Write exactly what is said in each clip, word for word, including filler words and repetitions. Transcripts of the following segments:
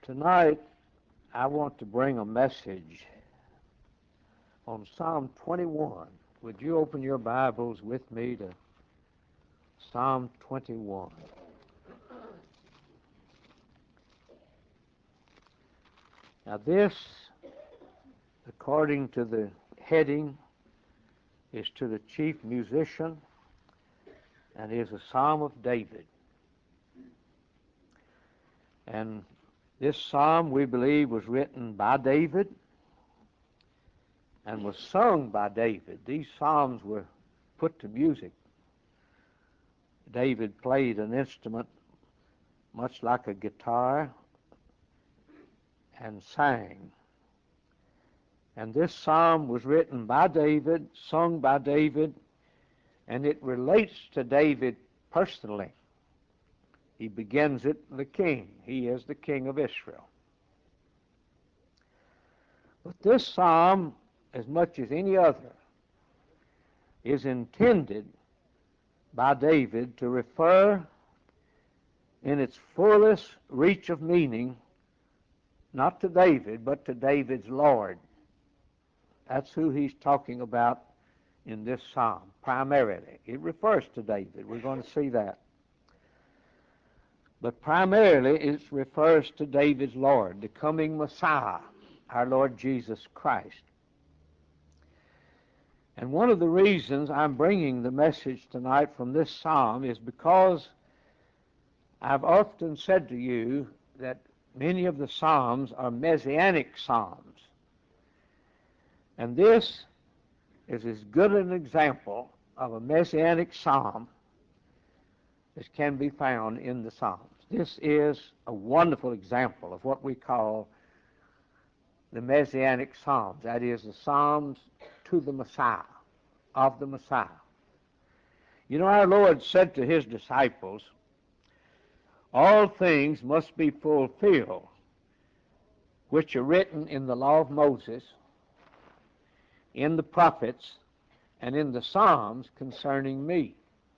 Tonight, I want to bring a message on Psalm twenty-one. Would you open your Bibles with me to Psalm twenty-one? Now this, according to the heading, is to the chief musician and is a Psalm of David. And this psalm, we believe, was written by David and was sung by David. These psalms were put to music. David played an instrument much like a guitar and sang. And this psalm was written by David, sung by David, and it relates to David personally. He begins it, the king. He is the king of Israel. But this psalm, as much as any other, is intended by David to refer in its fullest reach of meaning, not to David, but to David's Lord. That's who he's talking about in this psalm, primarily. It refers to David. We're going to see that. But primarily it refers to David's Lord, the coming Messiah, our Lord Jesus Christ. And one of the reasons I'm bringing the message tonight from this psalm is because I've often said to you that many of the psalms are messianic psalms. And this is as good an example of a messianic psalm as can be found in the Psalms. This is a wonderful example of what we call the Messianic Psalms. That is, the Psalms to the Messiah, of the Messiah. You know, our Lord said to his disciples, all things must be fulfilled which are written in the law of Moses, in the prophets, and in the Psalms concerning me.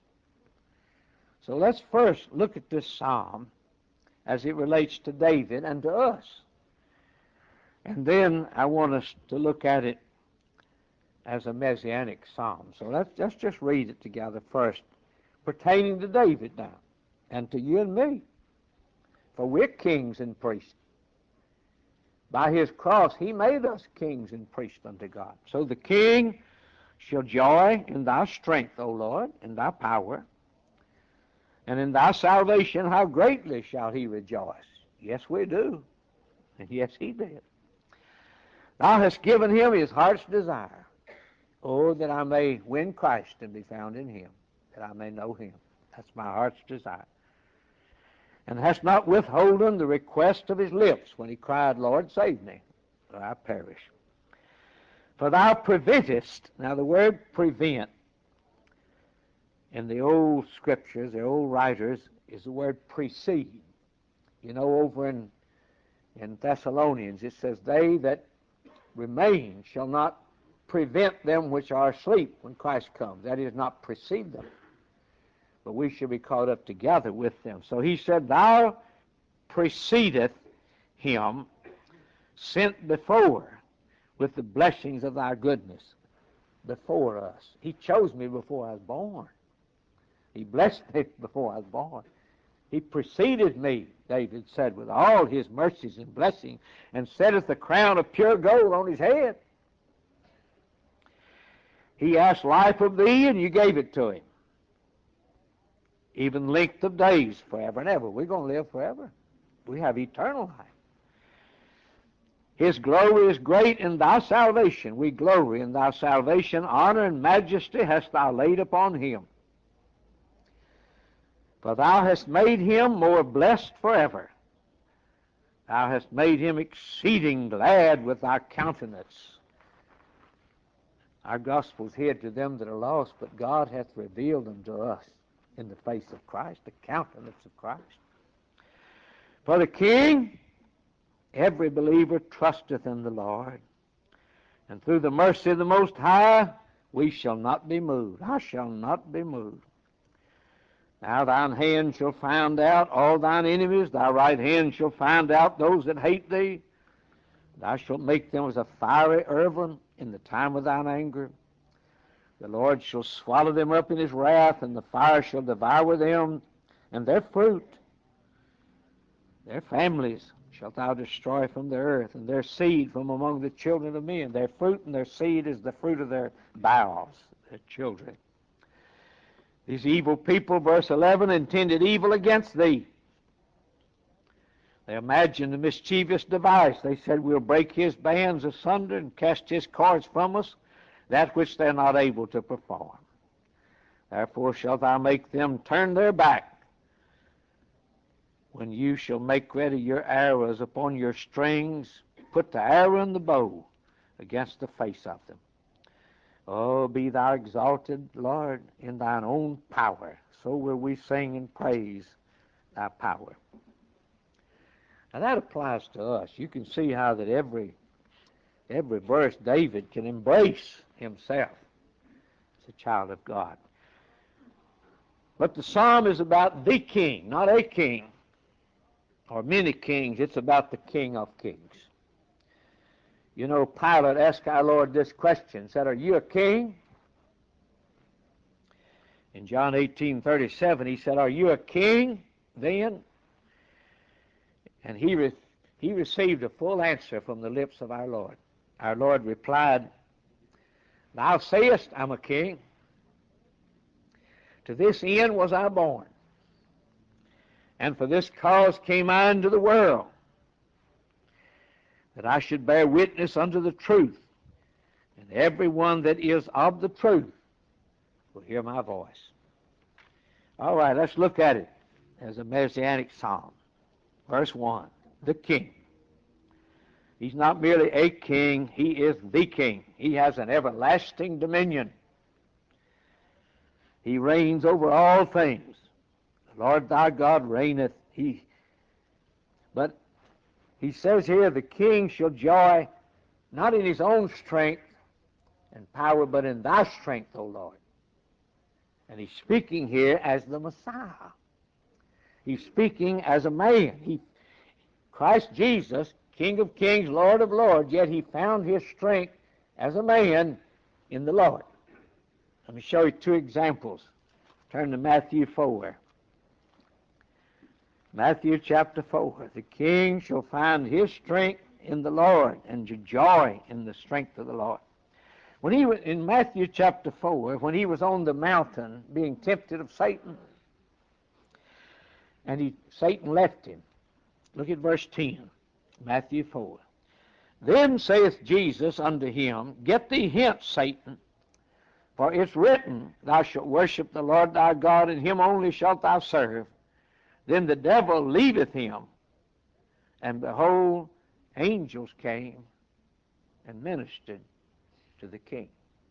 So let's first look at this psalm as it relates to David and to us. And then I want us to look at it as a messianic psalm. So let's, let's just read it together first, pertaining to David now, and to you and me. For we're kings and priests. By his cross, he made us kings and priests unto God. So the king shall joy in thy strength, O Lord, in thy power. And in thy salvation, how greatly shall he rejoice. Yes, we do. And yes, he did. Thou hast given him his heart's desire. Oh, that I may win Christ and be found in him, that I may know him. That's my heart's desire. And hast not withholden the request of his lips when he cried, Lord, save me, or I perish. For thou preventest, now the word prevent, in the old scriptures, the old writers, is the word precede. You know, over in, in Thessalonians, it says, they that remain shall not prevent them which are asleep when Christ comes. That is, not precede them. But we shall be caught up together with them. So he said, thou precedeth him, sent before with the blessings of thy goodness before us. He chose me before I was born. He blessed me before I was born. He preceded me, David said, with all his mercies and blessings, and setteth the crown of pure gold on his head. He asked life of thee, and you gave it to him. Even length of days forever and ever. We're going to live forever. We have eternal life. His glory is great in thy salvation. We glory in thy salvation. Honor and majesty hast thou laid upon him. For thou hast made him more blessed forever. Thou hast made him exceeding glad with thy countenance. Our gospel's hid to them that are lost, but God hath revealed them to us in the face of Christ, the countenance of Christ. For the king, every believer trusteth in the Lord, and through the mercy of the Most High, we shall not be moved. I shall not be moved. Now thine hand shall find out all thine enemies, thy right hand shall find out those that hate thee. Thou shalt make them as a fiery oven in the time of thine anger. The Lord shall swallow them up in his wrath, and the fire shall devour them, and their fruit, their families, shalt thou destroy from the earth, and their seed from among the children of men. Their fruit and their seed is the fruit of their bowels, their children. These evil people, verse eleven, intended evil against thee. They imagined a mischievous device. They said, we'll break his bands asunder and cast his cords from us, that which they're not able to perform. Therefore shalt thou make them turn their back, when you shall make ready your arrows upon your strings, put the arrow and the bow against the face of them. Oh, be thou exalted, Lord, in thine own power. So will we sing and praise thy power. Now that applies to us. You can see how that every every verse David can embrace himself as a child of God. But the psalm is about the king, not a king or many kings. It's about the King of Kings. You know, Pilate asked our Lord this question, said, are you a king? In John eighteen thirty-seven, he said, are you a king then? And he, re- he received a full answer from the lips of our Lord. Our Lord replied, thou sayest, I'm a king. To this end was I born, and for this cause came I into the world, that I should bear witness unto the truth, and every one that is of the truth will hear my voice. All right, let's look at it as a Messianic psalm. Verse one, the king. He's not merely a king, he is the king. He has an everlasting dominion. He reigns over all things. The Lord thy God reigneth. He, but he says here, the king shall joy not in his own strength and power, but in thy strength, O Lord. And he's speaking here as the Messiah. He's speaking as a man. He, Christ Jesus, King of kings, Lord of lords, yet he found his strength as a man in the Lord. Let me show you two examples. Turn to Matthew four. Matthew chapter four. The king shall find his strength in the Lord, and joy in the strength of the Lord. When he was in Matthew chapter four, when he was on the mountain being tempted of Satan, and he, Satan left him. Look at verse ten, Matthew four. Then saith Jesus unto him, get thee hence, Satan, for it's written, thou shalt worship the Lord thy God, and him only shalt thou serve. Then the devil leaveth him, and behold, angels came and ministered to the king.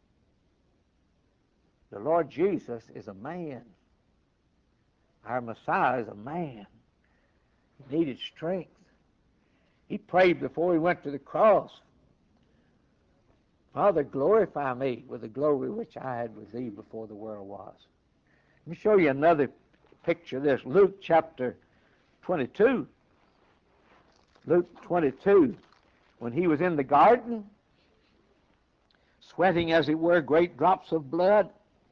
The Lord Jesus is a man. Our Messiah is a man. He needed strength. He prayed before he went to the cross, Father, glorify me with the glory which I had with thee before the world was. Let me show you another picture of this. Luke chapter twenty-two. Luke twenty-two. When he was in the garden, sweating as it were great drops of blood,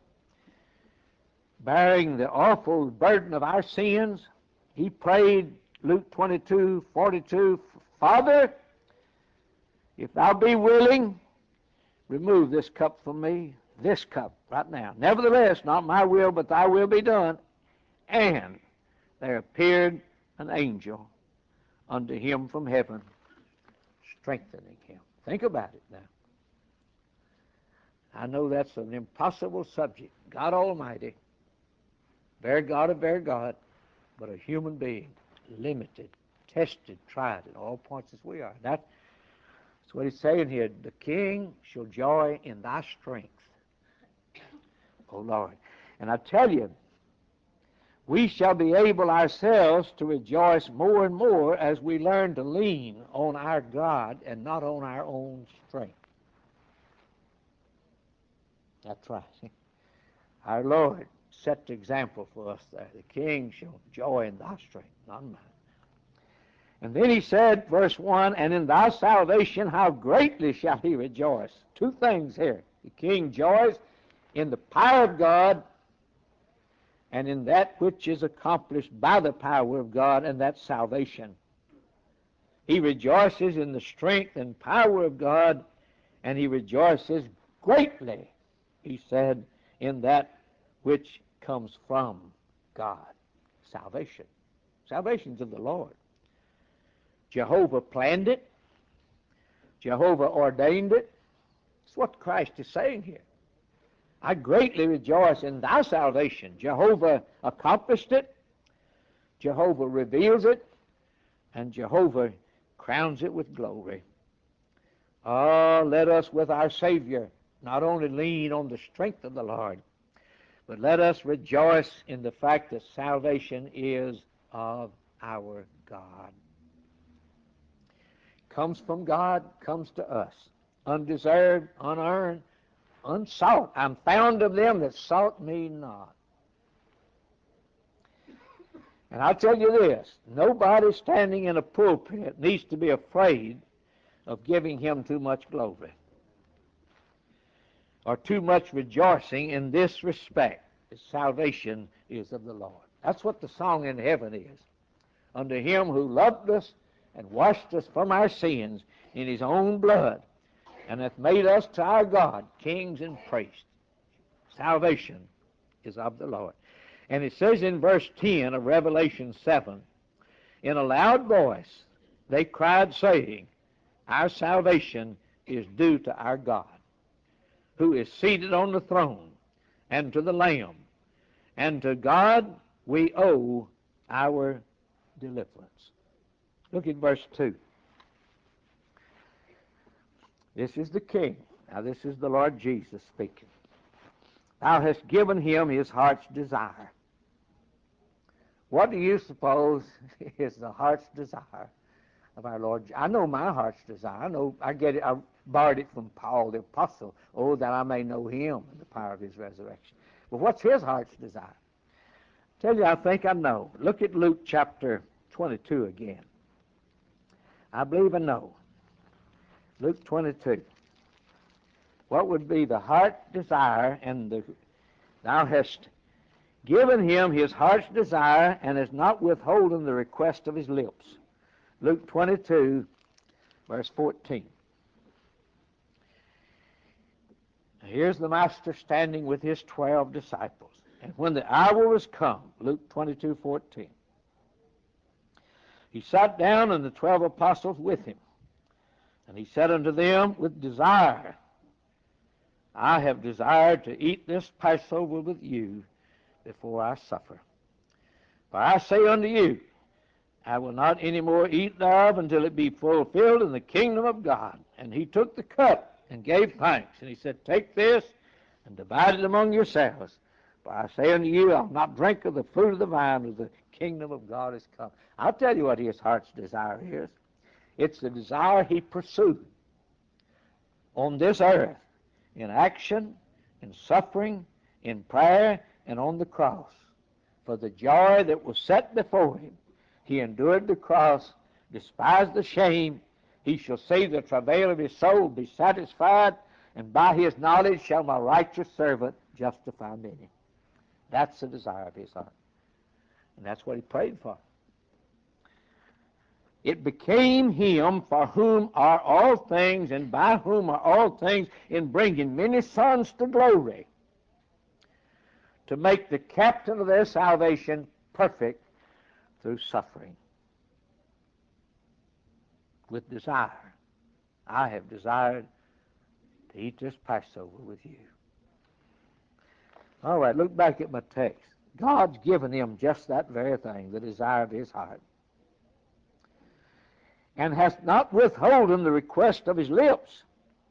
bearing the awful burden of our sins, he prayed, Luke twenty-two forty-two, Father, if thou be willing, remove this cup from me, this cup right now. Nevertheless, not my will, but thy will be done. And there appeared an angel unto him from heaven, strengthening him. Think about it now. I know that's an impossible subject. God Almighty, very God of very God, but a human being, limited, tested, tried at all points as we are. That, that's what he's saying here. The king shall joy in thy strength, O Lord. And I tell you, we shall be able ourselves to rejoice more and more as we learn to lean on our God and not on our own strength. That's right. Our Lord set the example for us there. The king shall joy in thy strength, not mine. And then he said, verse one, and in thy salvation how greatly shall he rejoice. Two things here. The king joys in the power of God and in that which is accomplished by the power of God, and that's salvation. He rejoices in the strength and power of God, and he rejoices greatly, he said, in that which comes from God. Salvation. Salvation's of the Lord. Jehovah planned it. Jehovah ordained it. That's what Christ is saying here. I greatly rejoice in thy salvation. Jehovah accomplished it. Jehovah reveals it. And Jehovah crowns it with glory. Oh, let us with our Savior not only lean on the strength of the Lord, but let us rejoice in the fact that salvation is of our God. Comes from God, comes to us. Undeserved, unearned, unsought. I'm found of them that sought me not. And I'll tell you this, nobody standing in a pulpit needs to be afraid of giving him too much glory or too much rejoicing in this respect. That salvation is of the Lord. That's what the song in heaven is. Unto him who loved us and washed us from our sins in his own blood, and hath made us to our God kings and priests. Salvation is of the Lord. And it says in verse ten of Revelation seven, in a loud voice they cried, saying, our salvation is due to our God, who is seated on the throne, and to the Lamb, and to God we owe our deliverance. Look at verse two. This is the King. Now this is the Lord Jesus speaking. Thou hast given him his heart's desire. What do you suppose is the heart's desire of our Lord? I know my heart's desire. I know I get it. I borrowed it from Paul the apostle. Oh, that I may know him and the power of his resurrection. But what's his heart's desire? I tell you, I think I know. Look at Luke chapter twenty-two again. I believe I know. Luke twenty-two. What would be the heart desire, and the thou hast given him his heart's desire, and hast not withholden the request of his lips. Luke twenty-two, verse fourteen. Now here's the master standing with his twelve disciples. And when the hour was come, Luke twenty-two, fourteen, he sat down, and the twelve apostles with him. And he said unto them, with desire, I have desired to eat this Passover with you before I suffer. For I say unto you, I will not any more eat thereof until it be fulfilled in the kingdom of God. And he took the cup and gave thanks. And he said, take this and divide it among yourselves. For I say unto you, I'll not drink of the fruit of the vine till the kingdom of God is come. I'll tell you what his heart's desire is. It's the desire he pursued on this earth, in action, in suffering, in prayer, and on the cross. For the joy that was set before him, he endured the cross, despised the shame. He shall see the travail of his soul be satisfied, and by his knowledge shall my righteous servant justify many. That's the desire of his heart. And that's what he prayed for. It became him for whom are all things, and by whom are all things, in bringing many sons to glory, to make the captain of their salvation perfect through suffering. With desire, I have desired to eat this Passover with you. All right, look back at my text. God's given him just that very thing, the desire of his heart. And hath not withholden the request of his lips.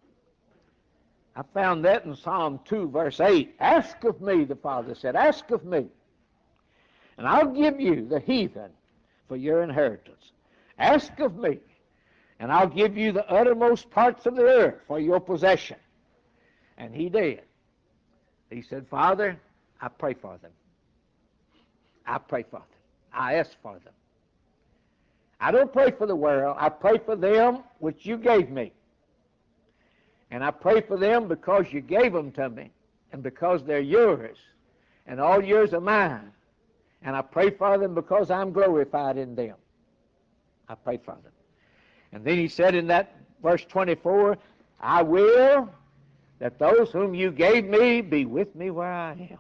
I found that in Psalm two, verse eight. Ask of me, the Father said, ask of me, and I'll give you the heathen for your inheritance. Ask of me, and I'll give you the uttermost parts of the earth for your possession. And he did. He said, Father, I pray for them. I pray for them. I ask for them. I don't pray for the world. I pray for them which you gave me. And I pray for them because you gave them to me and because they're yours and all yours are mine. And I pray for them because I'm glorified in them. I pray for them. And then he said in that verse twenty-four, I will that those whom you gave me be with me where I am.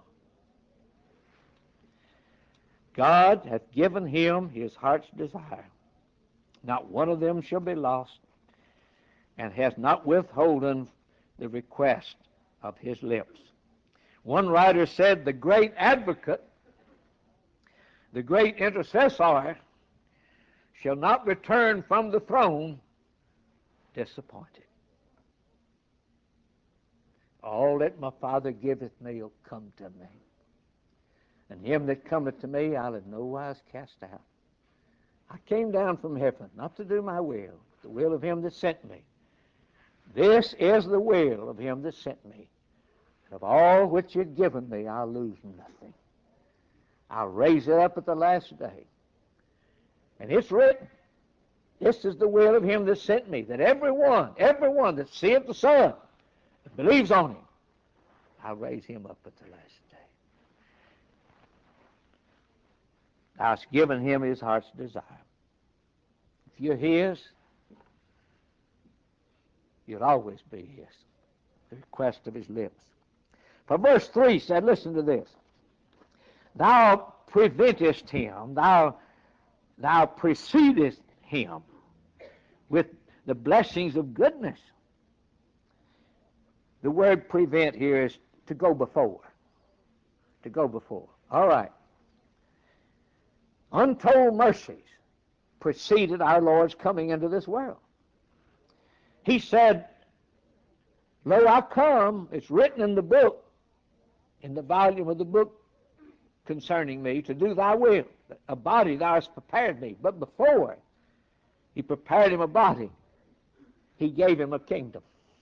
God hath given him his heart's desire. Not one of them shall be lost, and hath not withholden the request of his lips. One writer said, the great advocate, the great intercessor, shall not return from the throne disappointed. All that my Father giveth me will come to me. And him that cometh to me I'll in no wise cast out. I came down from heaven, not to do my will, but the will of him that sent me. This is the will of him that sent me. And of all which you've given me, I'll lose nothing. I'll raise it up at the last day. And it's written, this is the will of him that sent me, that everyone, everyone that seeth the Son, that believes on him, I'll raise him up at the last day. Thou hast given him his heart's desire. If you're his, you'll always be his. The request of his lips. For verse three said, listen to this. Thou preventest him, thou, thou precedest him with the blessings of goodness. The word prevent here is to go before. To go before. All right. Untold mercies preceded our Lord's coming into this world. He said, lo, I come, it's written in the book, in the volume of the book concerning me, to do thy will. A body thou hast prepared me. But before he prepared him a body, he gave him a kingdom.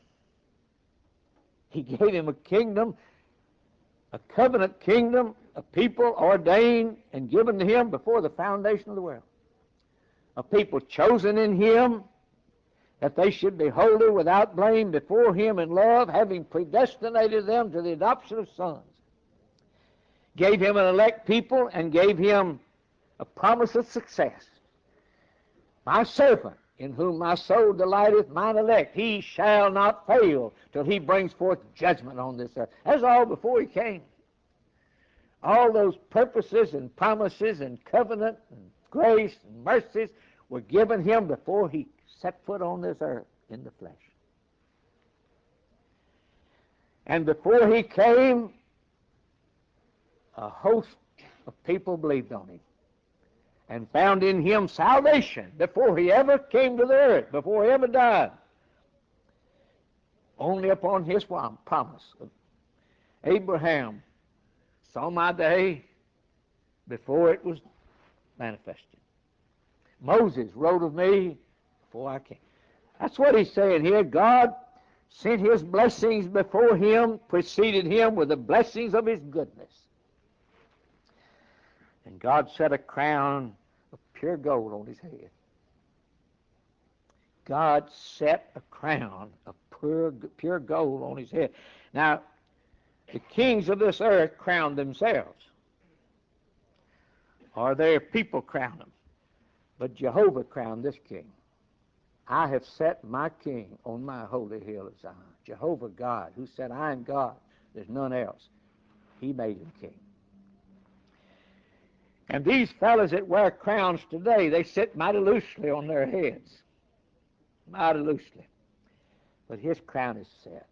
He gave him a kingdom, a covenant kingdom, a people ordained and given to him before the foundation of the world. A people chosen in him, that they should be holy without blame before him in love, having predestinated them to the adoption of sons. Gave him an elect people and gave him a promise of success. My servant, in whom my soul delighteth, mine elect, he shall not fail till he brings forth judgment on this earth. That's all before he came. All those purposes and promises and covenant and grace and mercies were given him before he set foot on this earth in the flesh. And before he came, a host of people believed on him and found in him salvation before he ever came to the earth, before he ever died. Only upon his promise of Abraham saw my day before it was manifested. Moses wrote of me before I came. That's what he's saying here. God sent his blessings before him, preceded him with the blessings of his goodness. And God set a crown of pure gold on his head. God set a crown of pure, pure gold on his head. Now, the kings of this earth crown themselves, or their people crown them. But Jehovah crowned this king. I have set my king on my holy hill of Zion. Jehovah God, who said, I am God, there's none else. He made him king. And these fellows that wear crowns today, they sit mighty loosely on their heads. Mighty loosely. But his crown is set.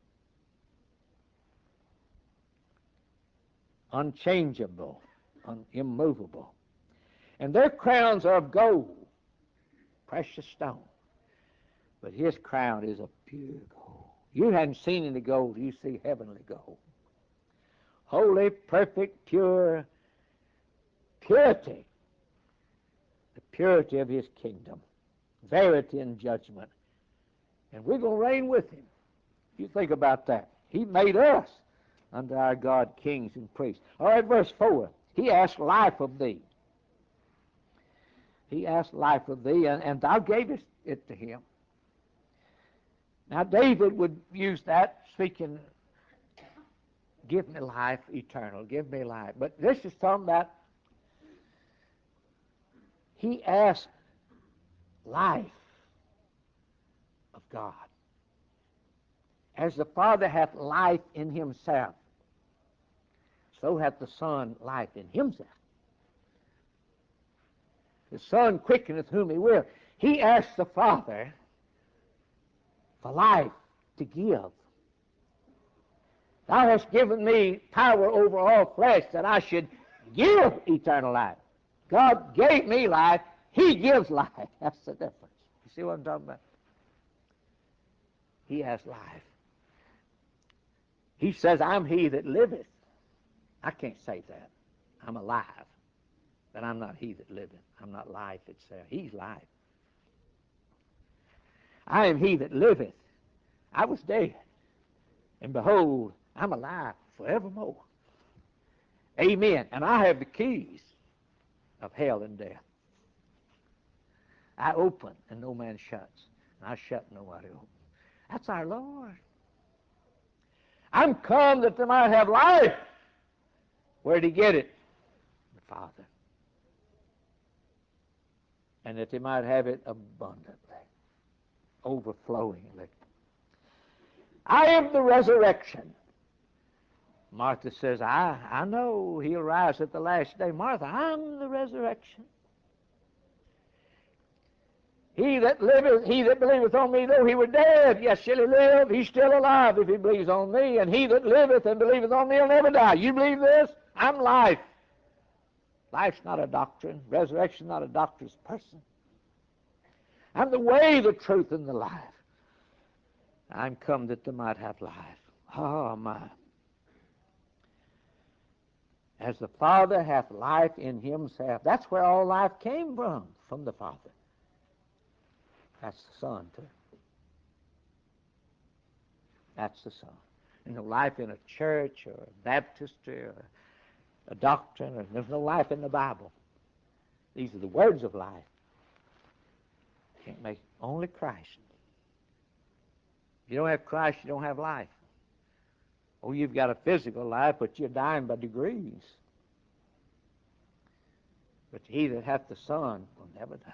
Unchangeable, un- immovable. And their crowns are of gold, precious stone. But his crown is of pure gold. You haven't seen any gold, you see heavenly gold. Holy, perfect, pure, purity. The purity of his kingdom. Verity and judgment. And we're going to reign with him. You think about that. He made us. unto our God kings and priests. All right, verse four. He asked life of thee. He asked life of thee, and, and thou gavest it to him. Now, David would use that, speaking, give me life eternal, give me life. But this is talking about, he asked life of God. As the Father hath life in himself, so hath the Son life in himself. The Son quickeneth whom he will. He asked the Father for life to give. Thou hast given me power over all flesh that I should give eternal life. God gave me life. He gives life. That's the difference. You see what I'm talking about? He has life. He says, I'm he that liveth. I can't say that. I'm alive. But I'm not he that liveth. I'm not life itself. He's life. I am he that liveth. I was dead. And behold, I'm alive forevermore. Amen. And I have the keys of hell and death. I open and no man shuts. And I shut and nobody opens. That's our Lord. I'm come that they might have life. Where did he get it? The Father. And that they might have it abundantly, overflowingly. I am the resurrection. Martha says, I, I know he'll rise at the last day. Martha, I'm the resurrection. He that liveth, he that believeth on me, though he were dead, yet shall he live. He's still alive if he believes on me. And he that liveth and believeth on me will never die. You believe this? I'm life. Life's not a doctrine. Resurrection's not a doctrine's person. I'm the way, the truth, and the life. I'm come that they might have life. Oh, my. As the Father hath life in himself. That's where all life came from, from the Father. That's the Son, too. That's the Son. There's no life in a church or a baptistry or a doctrine. Or, there's no life in the Bible. These are the words of life. Can't make only Christ. If you don't have Christ, you don't have life. Oh, you've got a physical life, but you're dying by degrees. But he that hath the Son will never die.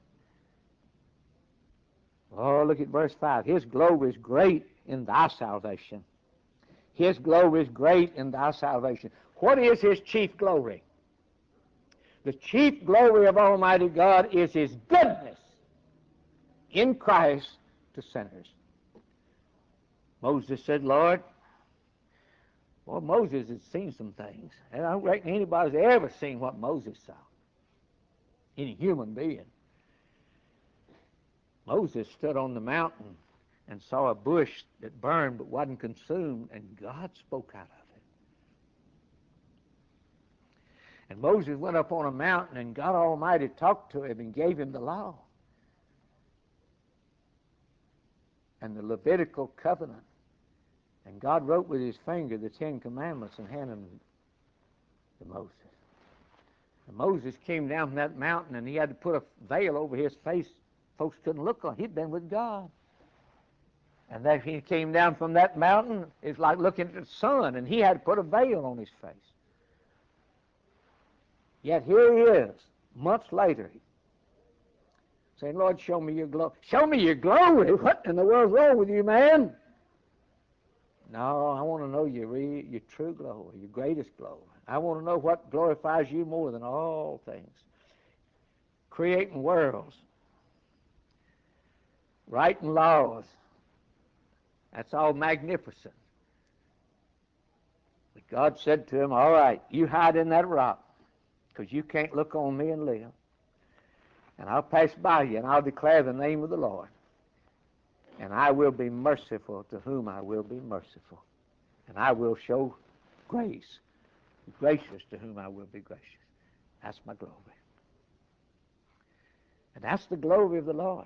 Oh, look at verse five. His glory is great in thy salvation. His glory is great in thy salvation. What is his chief glory? The chief glory of Almighty God is his goodness in Christ to sinners. Moses said, Lord, well, Moses had seen some things. And I don't reckon anybody's ever seen what Moses saw. Any human being. Moses stood on the mountain and saw a bush that burned but wasn't consumed, and God spoke out of it. And Moses went up on a mountain, and God Almighty talked to him and gave him the law and the Levitical covenant. And God wrote with his finger the Ten Commandments and handed them to Moses. And Moses came down from that mountain, and he had to put a veil over his face. Folks couldn't look on. He'd been with God. And then he came down from that mountain. It's like looking at the sun, and he had to put a veil on his face. Yet here he is, months later, saying, Lord, show me your glory. Show me your glory? What in the world's wrong with you, man? No, I want to know your, re- your true glory, your greatest glory. I want to know what glorifies you more than all things. Creating worlds. Writing laws. That's all magnificent. But God said to him, all right, you hide in that rock, because you can't look on me and live. And I'll pass by you, and I'll declare the name of the Lord. And I will be merciful to whom I will be merciful. And I will show grace. Gracious to whom I will be gracious. That's my glory. And that's the glory of the Lord.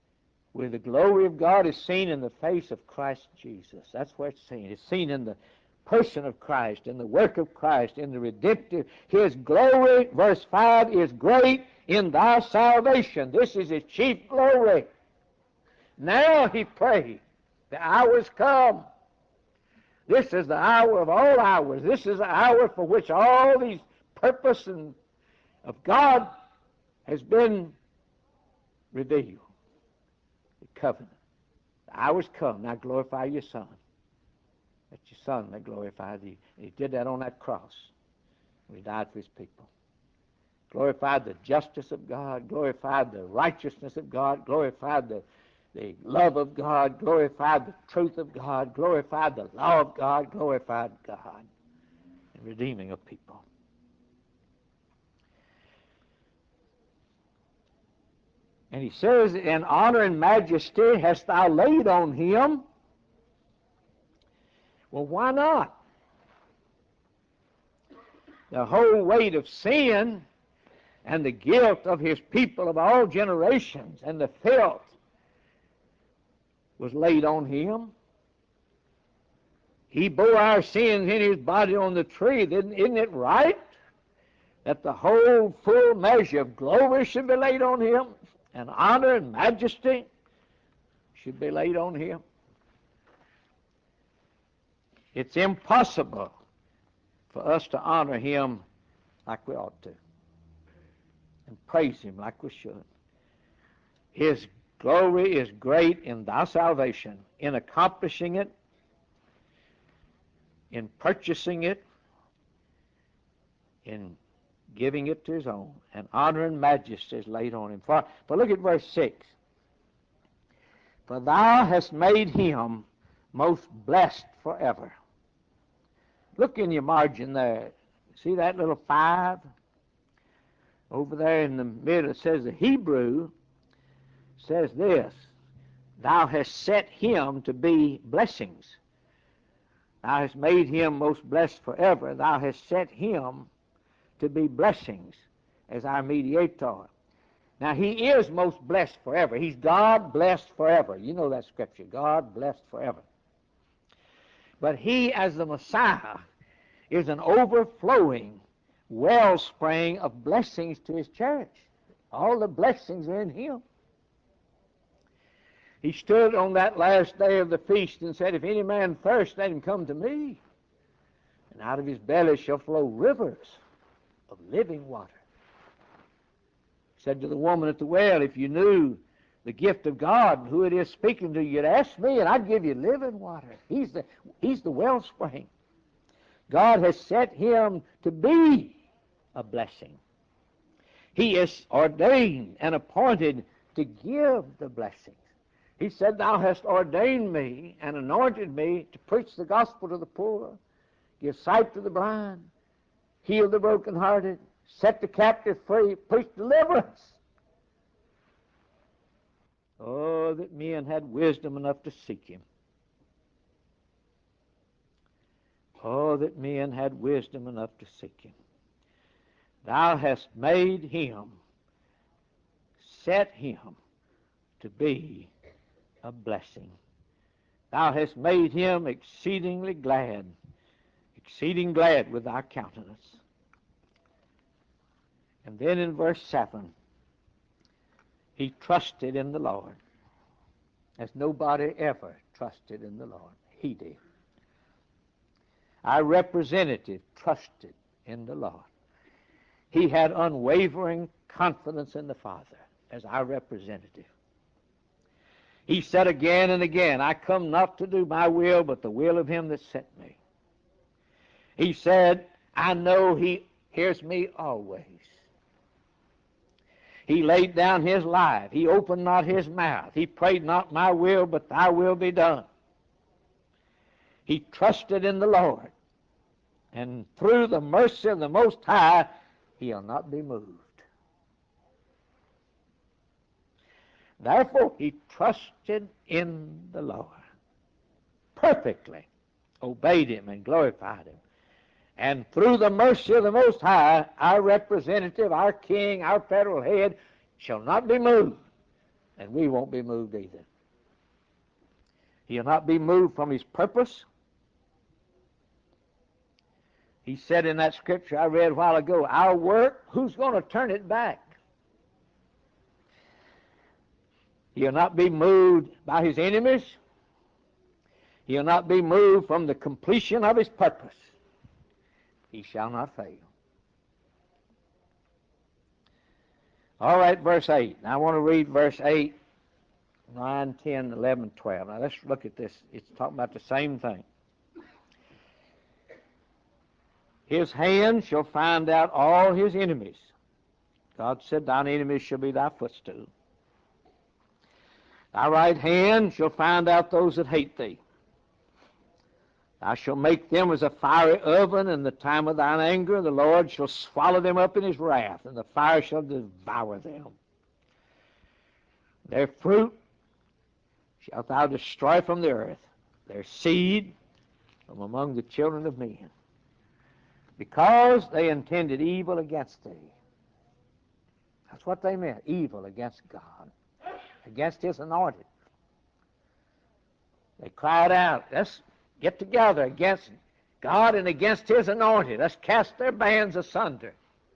Where the glory of God is seen in the face of Christ Jesus. That's where it's seen. It's seen in the person of Christ, in the work of Christ, in the redemptive. His glory, verse five, is great in thy salvation. This is his chief glory. Now he prayed, the hour's come. This is the hour of all hours. This is the hour for which all these purpose and of God has been revealed. The covenant. The hour's come. Now glorify your Son, that your Son may glorify thee. And he did that on that cross when he died for his people. Glorified the justice of God, glorified the righteousness of God, glorified the, the love of God, glorified the truth of God, glorified the law of God, glorified God in redeeming of people. And he says, in honor and majesty hast thou laid on him. Well, why not? The whole weight of sin and the guilt of his people of all generations and the filth was laid on him. He bore our sins in his body on the tree. Isn't it right that the whole full measure of glory should be laid on him, and honor and majesty should be laid on him? It's impossible for us to honor him like we ought to and praise him like we should. His glory is great in thy salvation, in accomplishing it, in purchasing it, in giving it to his own, and honor and majesty is laid on him. For, for look at verse six. For thou hast made him most blessed forever. Look in your margin there. See that little five? Over there in the middle it says the Hebrew says this, thou hast set him to be blessings. Thou hast made him most blessed forever. Thou hast set him to be blessings as our mediator. Now he is most blessed forever. He's God blessed forever. You know that scripture, God blessed forever. But he, as the Messiah, is an overflowing wellspring of blessings to his church. All the blessings are in him. He stood on that last day of the feast and said, if any man thirst, let him come to me. And out of his belly shall flow rivers of living water. He said to the woman at the well, if you knew the gift of God, who it is speaking to you, you'd ask me, and I'd give you living water. He's the, he's the wellspring. God has set him to be a blessing. He is ordained and appointed to give the blessings. He said, thou hast ordained me and anointed me to preach the gospel to the poor, give sight to the blind, heal the brokenhearted, set the captive free, preach deliverance. Oh, that men had wisdom enough to seek him. Oh, that men had wisdom enough to seek him. Thou hast made him, set him to be a blessing. Thou hast made him exceedingly glad, exceeding glad with thy countenance. And then in verse seven, he trusted in the Lord as nobody ever trusted in the Lord. He did. Our representative trusted in the Lord. He had unwavering confidence in the Father as our representative. He said again and again, I come not to do my will, but the will of him that sent me. He said, I know he hears me always. He laid down his life. He opened not his mouth. He prayed not my will, but thy will be done. He trusted in the Lord. And through the mercy of the Most High, he'll not be moved. Therefore, he trusted in the Lord perfectly, obeyed him and glorified him. And through the mercy of the Most High, our representative, our king, our federal head shall not be moved, and we won't be moved either. He'll not be moved from his purpose. He said in that scripture I read a while ago, our work, who's going to turn it back? He'll not be moved by his enemies. He'll not be moved from the completion of his purpose. He shall not fail. All right, verse eight. Now I want to read verse eight, nine, ten, eleven, twelve. Now let's look at this. It's talking about the same thing. His hand shall find out all his enemies. God said, thine enemies shall be thy footstool. Thy right hand shall find out those that hate thee. Thou shalt make them as a fiery oven in the time of thine anger. The Lord shall swallow them up in his wrath, and the fire shall devour them. Their fruit shalt thou destroy from the earth, their seed from among the children of men, because they intended evil against thee. That's what they meant, evil against God, against his anointed. They cried out, let's get together against God and against his anointed. Let's cast their bands asunder.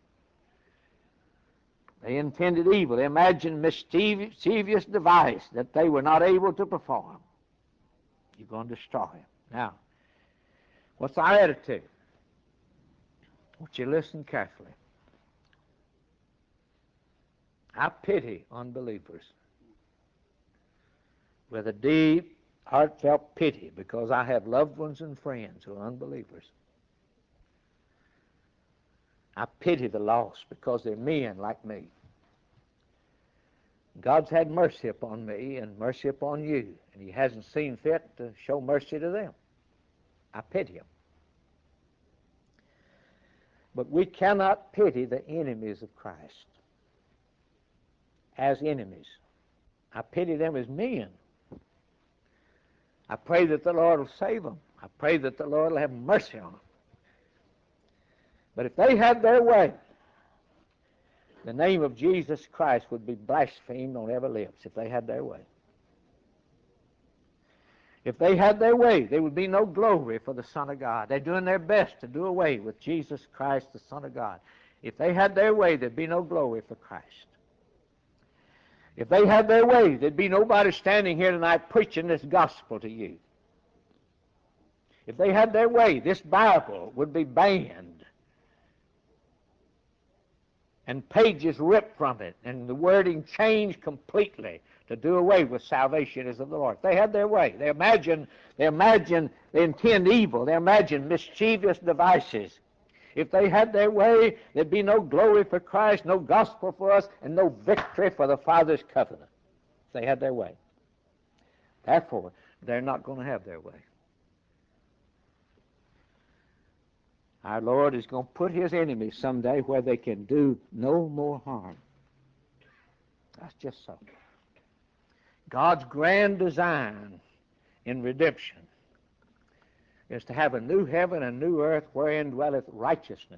They intended evil. They imagined mischievous device that they were not able to perform. You're going to destroy him. Now, what's our attitude? I want you to listen carefully. I pity unbelievers with a deep, heartfelt pity, because I have loved ones and friends who are unbelievers. I pity the lost because they're men like me. God's had mercy upon me and mercy upon you, and he hasn't seen fit to show mercy to them. I pity them. But we cannot pity the enemies of Christ as enemies. I pity them as men. I pray that the Lord will save them. I pray that the Lord will have mercy on them. But if they had their way, the name of Jesus Christ would be blasphemed on every lips if they had their way. If they had their way, there would be no glory for the Son of God. They're doing their best to do away with Jesus Christ, the Son of God. If they had their way, there'd be no glory for Christ. If they had their way, there'd be nobody standing here tonight preaching this gospel to you. If they had their way, this Bible would be banned and pages ripped from it and the wording changed completely to do away with salvation as of the Lord. If they had their way, they imagine, they imagine, they intend evil, they imagine mischievous devices. If they had their way, there'd be no glory for Christ, no gospel for us, and no victory for the Father's covenant. If they had their way. Therefore, they're not going to have their way. Our Lord is going to put his enemies someday where they can do no more harm. That's just so. God's grand design in redemption is to have a new heaven and new earth wherein dwelleth righteousness.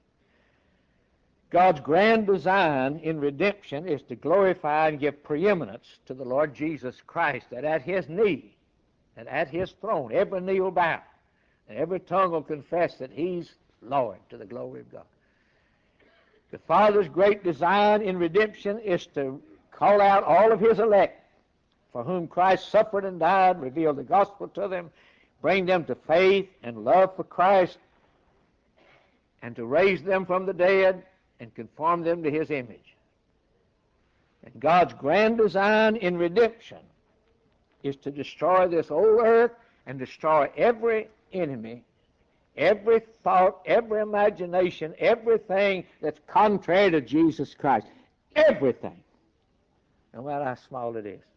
God's grand design in redemption is to glorify and give preeminence to the Lord Jesus Christ, that at his knee, and at his throne, every knee will bow, and every tongue will confess that he's Lord, to the glory of God. The Father's great design in redemption is to call out all of his elect, for whom Christ suffered and died, reveal the gospel to them, bring them to faith and love for Christ, and to raise them from the dead and conform them to his image. And God's grand design in redemption is to destroy this old earth and destroy every enemy, every thought, every imagination, everything that's contrary to Jesus Christ. Everything. No matter how small it is.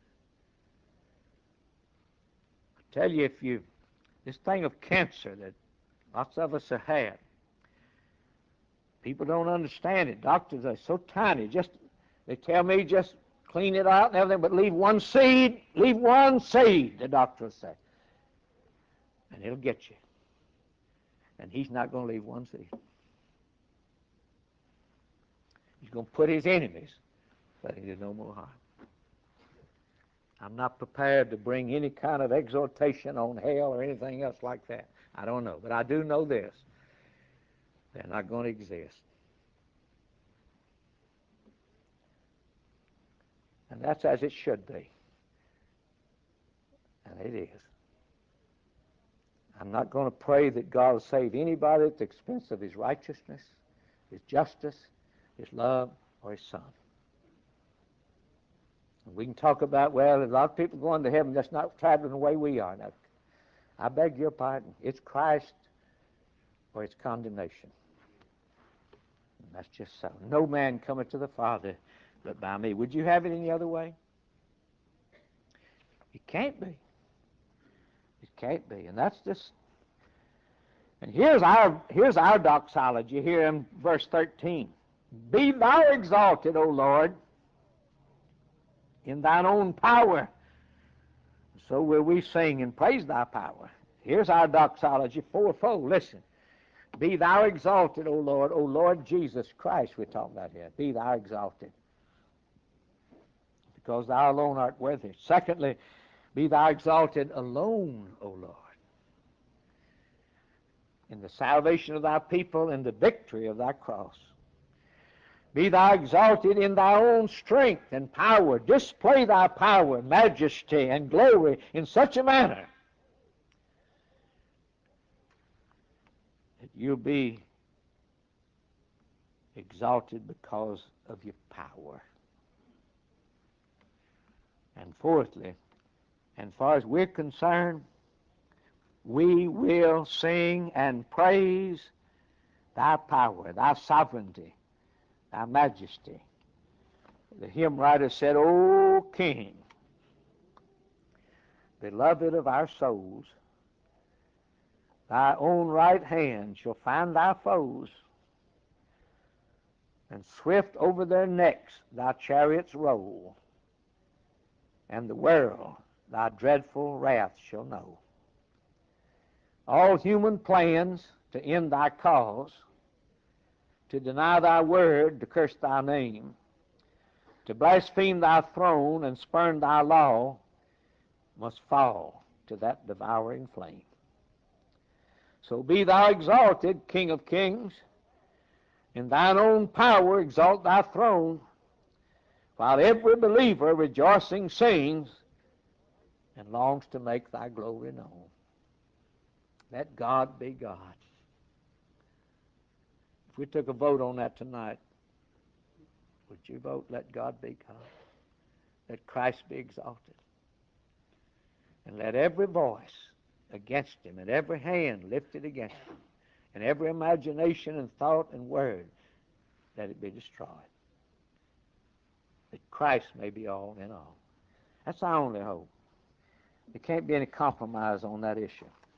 I tell you, if you, this thing of cancer that lots of us have had, people don't understand it. Doctors are so tiny. Just, they tell me just clean it out and everything, but leave one seed, leave one seed, the doctor will say. And it'll get you. And he's not going to leave one seed. He's going to put his enemies, but he did no more harm. I'm not prepared to bring any kind of exhortation on hell or anything else like that. I don't know. But I do know this. They're not going to exist. And that's as it should be. And it is. I'm not going to pray that God will save anybody at the expense of His righteousness, His justice, His love, or His Son. And we can talk about, well, a lot of people going to heaven that's not traveling the way we are. Now, I beg your pardon. It's Christ or it's condemnation. And that's just so. No man cometh to the Father but by me. Would you have it any other way? It can't be. It can't be. And that's just. And here's our here's our doxology here in verse thirteen. Be thou exalted, O Lord, in thine own power. So will we sing and praise thy power. Here's our doxology fourfold. Listen. Be thou exalted, O Lord, O Lord Jesus Christ, we're talking about here. Be thou exalted, because thou alone art worthy. Secondly, be thou exalted alone, O Lord, in the salvation of thy people and the victory of thy cross. Be thou exalted in thy own strength and power. Display thy power, majesty, and glory in such a manner that you'll be exalted because of your power. And fourthly, and far as we're concerned, we will sing and praise thy power, thy sovereignty, thy majesty. The hymn writer said, O King, beloved of our souls, thy own right hand shall find thy foes, and swift over their necks thy chariots roll, and the world thy dreadful wrath shall know. All human plans to end thy cause, to deny thy word, to curse thy name, to blaspheme thy throne and spurn thy law, must fall to that devouring flame. So be thou exalted, King of kings. In thine own power exalt thy throne, while every believer rejoicing sings and longs to make thy glory known. Let God be God. If we took a vote on that tonight, would you vote, let God be God? Let Christ be exalted. And let every voice against him and every hand lifted against him and every imagination and thought and word, let it be destroyed. That Christ may be all in all. That's our only hope. There can't be any compromise on that issue.